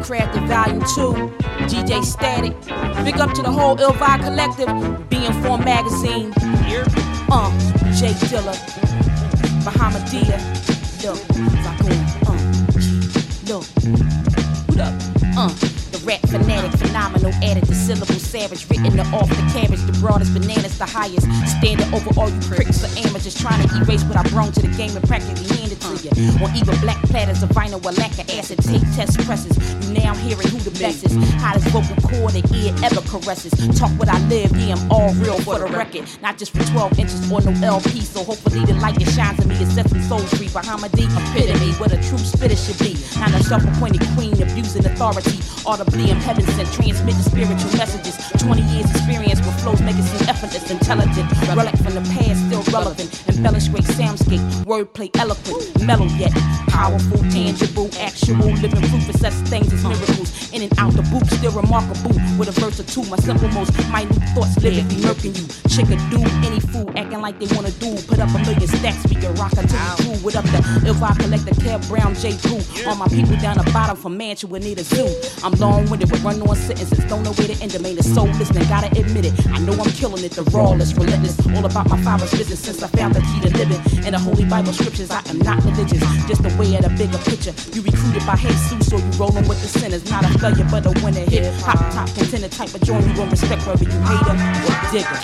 Crafted Volume 2, DJ Static. Big up to the whole Ill Vibe Collective, Be Informed Magazine. Jay Dilla, Bahamadia. Look, look, what up? The rap fanatic, phenomenal, added the syllable savage, written off the cabbage, the broadest bananas, the highest standard over all you critics or amateurs trying to erase what I brought to the game and practically hand it to you. On even black platters of vinyl with lack of acid, tape test presses. You now hearing who the best is, hottest vocal cord and ear ever caresses. Talk what I live, yeah, I'm all real for the record, not just for 12 inches or no LP. So hopefully the light that shines in me is set some souls free. Bahamadia, epitome, what a true spitter should be. Not a self-appointed queen abusing authority. Audibly, I'm heaven sent, transmitting spiritual messages. 20 years experience with flows make it seem effortless, intelligent. Relic from the past, still relevant. Embellish great soundscape, wordplay eloquent, mellow yet powerful, tangible, actual, living proof of such things as miracles. In and out the boot, still remarkable. With a verse or two, my simple, most minute thoughts living, murking you. Chick or dude, any fool acting like they wanna do. Put up a million stacks, we can rock until we through. With up the Ill Vibe Collector, Kev Brown, J. Pooh. All my people down the bottom from Mansion will need a zoo. I'm long-winded with run-on sentences, don't know where to end them. Ain't a soul listening, gotta admit it. I know I'm killing it, the rawless, relentless. All about my father's business since I found the key to living. In the Holy Bible scriptures, I am not religious, just a way at a bigger picture. You recruited by Jesus, so you rolling with the sinners. Not a failure, but a winner. Hip hop top contender type of joint, you gon' respect whether you hate him or dig him.